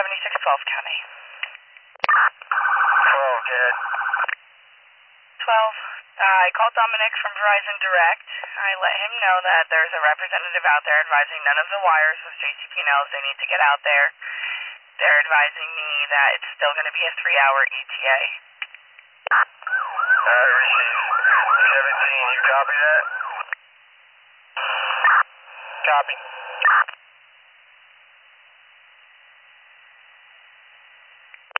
7612 County. 12, good. 12. I called Dominic from Verizon Direct. I let him know that there's a representative out there advising none of the wires with JCP&Ls. They need to get out there. They're advising me that it's still going to be a 3-hour ETA. Receive. 17, you copy that? Copy.